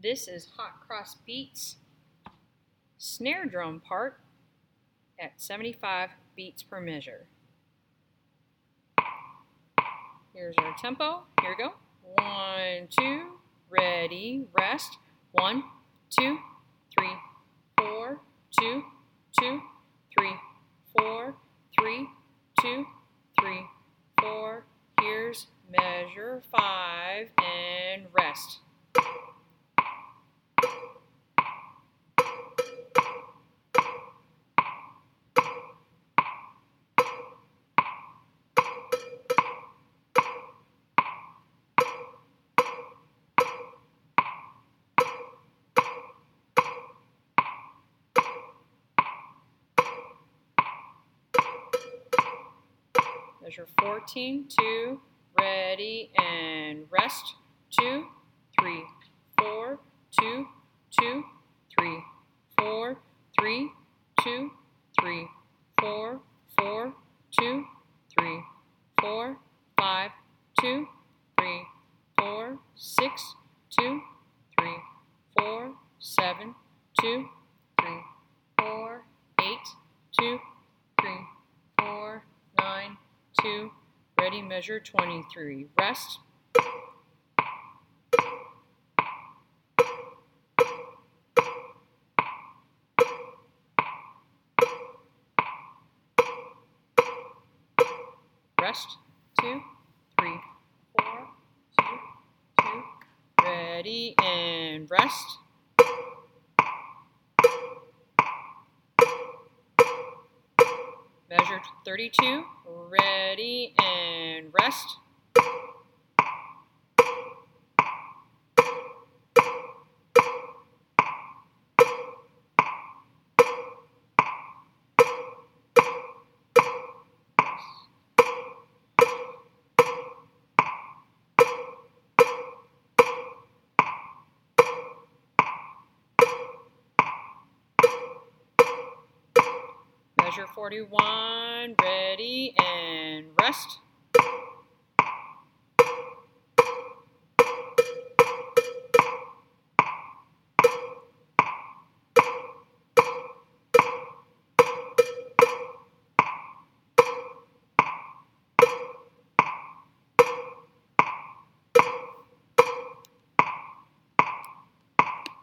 This is Hot Cross Beats snare drum part at 75 beats per measure. Here's our tempo. Here we go. 1, 2, ready, rest. 1, 2, 3, 4, 2, 2, 3, 4, 3, 2, 3, 4. Here's measure 5 and rest. Measure 14, 2, ready, and rest. 2, 3, 4, 2, 2, 3, 4, 3, 2, 3, 4, 4, 2, 3, 4, 5, 2, 3, 4, 6, 2, 3, 4, 7, 2, 3, 4, 8, 2, 3, 4, 9, 2, ready, measure 23, rest. Rest, 2, 3, 4, 2, 2, ready, and rest. Measure 32, ready, and rest. Measure 41, ready, and rest.